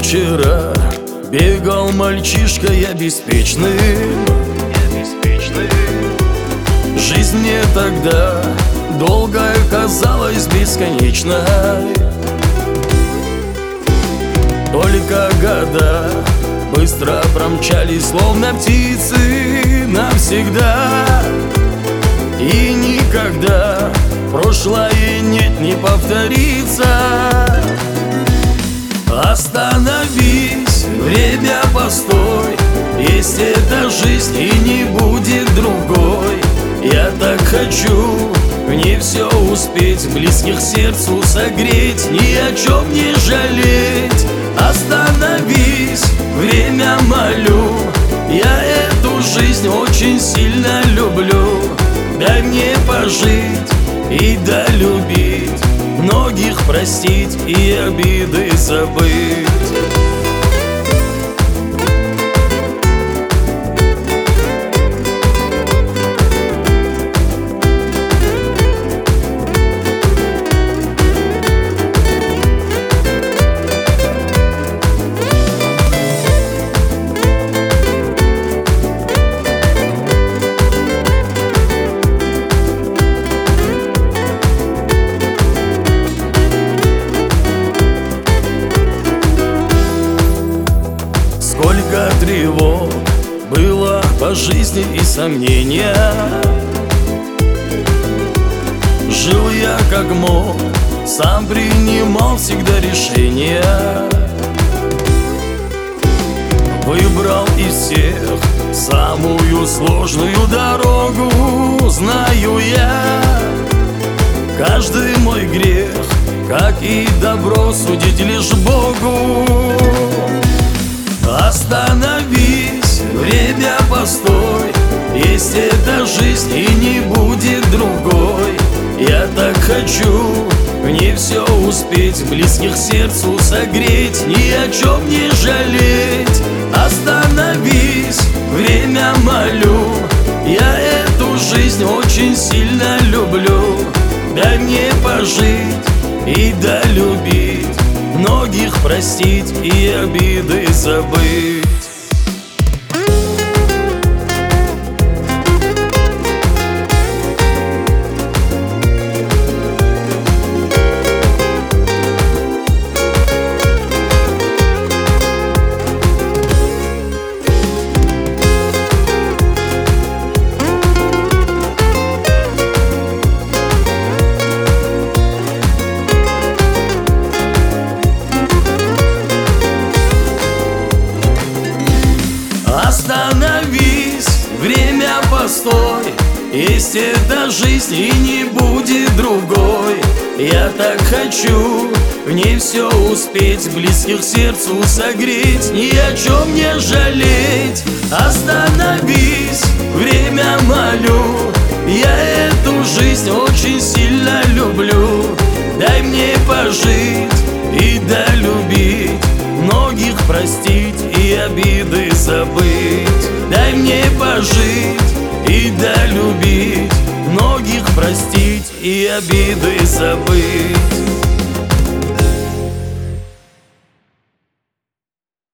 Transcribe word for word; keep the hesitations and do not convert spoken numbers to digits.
вчера бегал мальчишка я беспечным. Жизнь мне тогда долгая казалась бесконечной. Только года быстро промчались, словно птицы, навсегда. И никогда прошлое нет, не повторится. Остановись, время постой, есть эта жизнь и не будет другой. Я так хочу в ней все успеть, близких сердцу согреть, ни о чем не жалеть. Остановись, время молю, я эту жизнь очень сильно люблю. Дай мне пожить и долюбить, многих простить и обиды забыть. Сколько тревог было по жизни и сомнения. Жил я как мог, сам принимал всегда решения. Выбрал из всех самую сложную дорогу. Знаю я каждый мой грех, как и добро, судить лишь Богу. Остановись, время постой, есть эта жизнь и не будет другой. Я так хочу в ней все успеть, близких сердцу согреть, ни о чем не жалеть. Остановись, время молю, я эту жизнь очень сильно люблю. Дай мне пожить и долюбить, многих простить и обиды забыть. Остановись, время постой, есть эта жизнь и не будет другой. Я так хочу в ней все успеть, близких сердцу согреть, ни о чем не жалеть. Остановись, время молю, я эту жизнь очень сильно люблю. Дай мне пожить и долюбить, многих простить и обиды забыть. Дай мне пожить и долюбить, многих простить и обиды забыть.